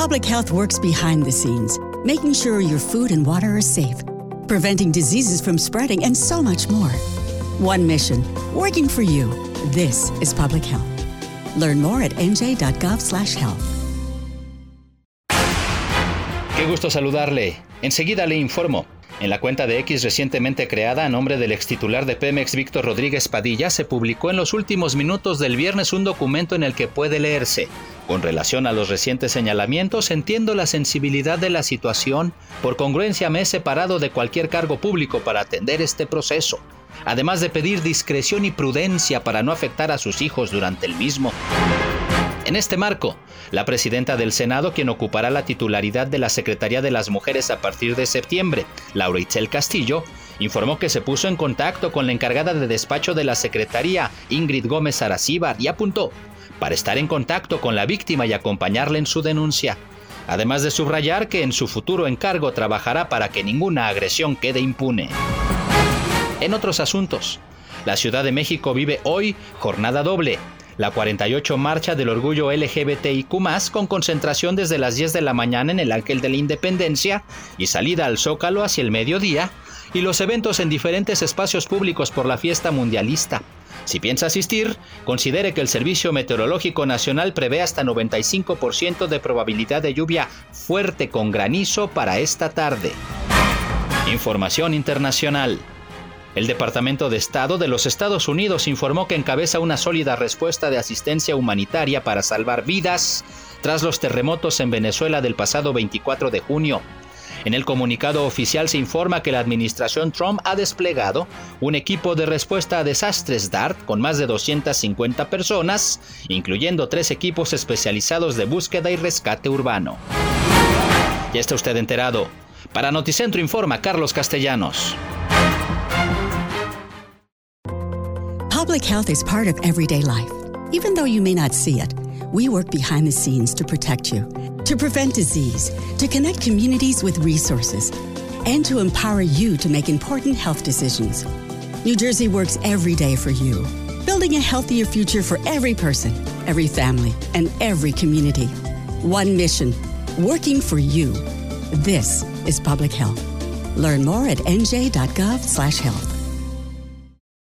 Public health works behind the scenes, making sure your food and water are safe, preventing diseases from spreading, and so much more. One mission, working for you. This is public health. Learn more at nj.gov/health. Qué gusto saludarle. Enseguida le informo. En la cuenta de X recientemente creada a nombre del extitular de Pemex, Víctor Rodríguez Padilla, se publicó en los últimos minutos del viernes un documento en el que puede leerse: con relación a los recientes señalamientos, entiendo la sensibilidad de la situación. Por congruencia me he separado de cualquier cargo público para atender este proceso, además de pedir discreción y prudencia para no afectar a sus hijos durante el mismo. En este marco, la presidenta del Senado, quien ocupará la titularidad de la Secretaría de las Mujeres a partir de septiembre, Laura Itzel Castillo, informó que se puso en contacto con la encargada de despacho de la Secretaría, Ingrid Gómez Aracíbar, y apuntó para estar en contacto con la víctima y acompañarla en su denuncia, además de subrayar que en su futuro encargo trabajará para que ninguna agresión quede impune. En otros asuntos, la Ciudad de México vive hoy jornada doble. La 48 Marcha del Orgullo LGBTIQ+, con concentración desde las 10 de la mañana en el Ángel de la Independencia y salida al Zócalo hacia el mediodía, y los eventos en diferentes espacios públicos por la fiesta mundialista. Si piensa asistir, considere que el Servicio Meteorológico Nacional prevé hasta 95% de probabilidad de lluvia fuerte con granizo para esta tarde. Información internacional. El Departamento de Estado de los Estados Unidos informó que encabeza una sólida respuesta de asistencia humanitaria para salvar vidas tras los terremotos en Venezuela del pasado 24 de junio. En el comunicado oficial se informa que la administración Trump ha desplegado un equipo de respuesta a desastres DART con más de 250 personas, incluyendo 3 equipos especializados de búsqueda y rescate urbano. Ya está usted enterado. Para Noticentro informa Carlos Castellanos. Public health is part of everyday life. Even though you may not see it, we work behind the scenes to protect you, to prevent disease, to connect communities with resources, and to empower you to make important health decisions. New Jersey works every day for you, building a healthier future for every person, every family, and every community. One mission, working for you. This is public health. Learn more at nj.gov/health.